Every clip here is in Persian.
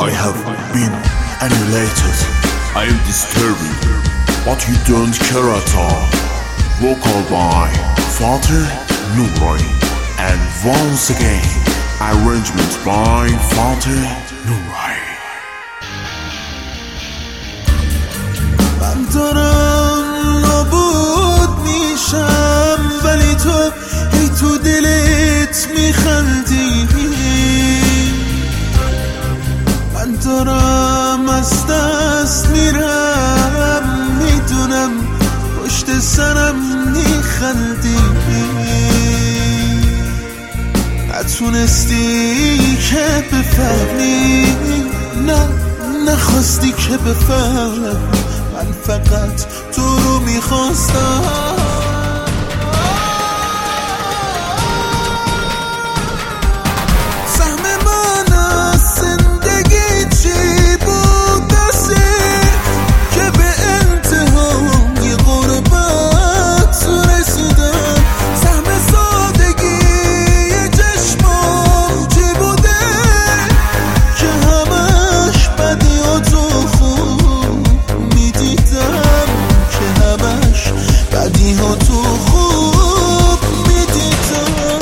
I have been annihilated. I am disturbed, but you don't care at all. Vocal by Fateh Nurai, and once again, arrangement by Fateh Nurai. من دارم نابود میشم ولی تو هی تو دلت میخندی. من دارم از دست میرم میدونم پشت سرم میخندی. نتونستی که بفهمی، نه نخواستی که بفهم، من فقط تو رو میخواستم. سهم من از زندگی چی بود دستی که به انتهای غربت رسیدم؟ سهم سادگی چشمام چی بوده که همش بدیاتو خوب میدیدم، که همش بدیاتو خوب میدیدم.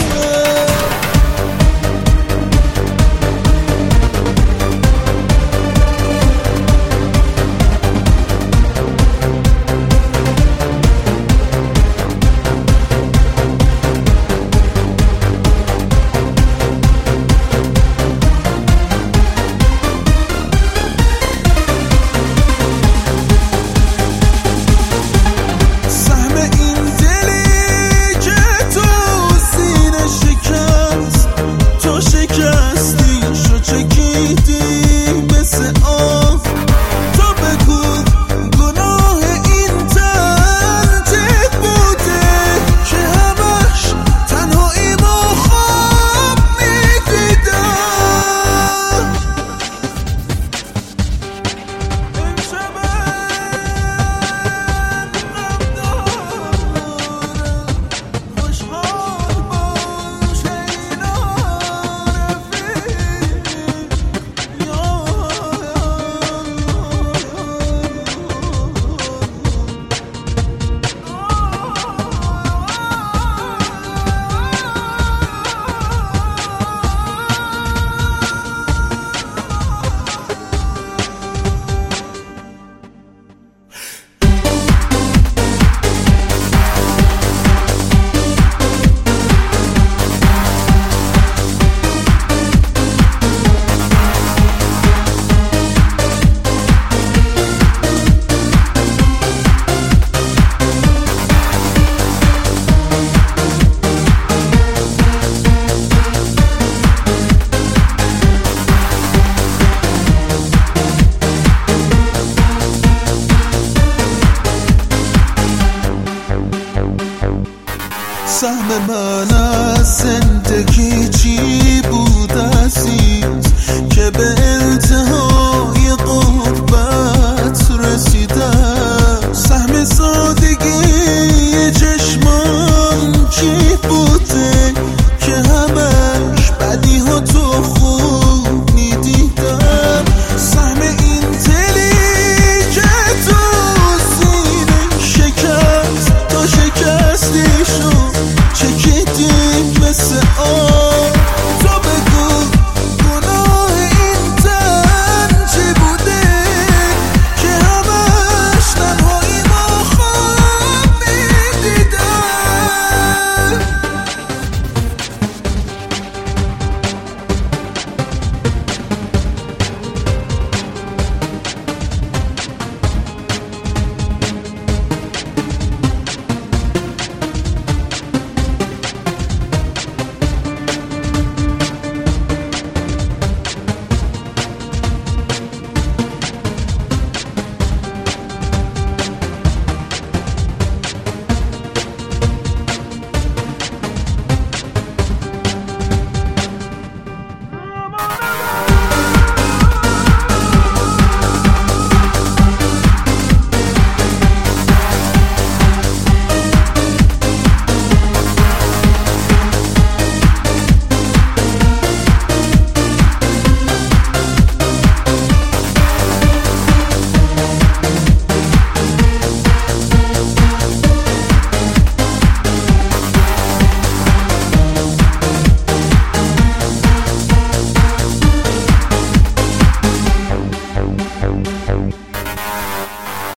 سهم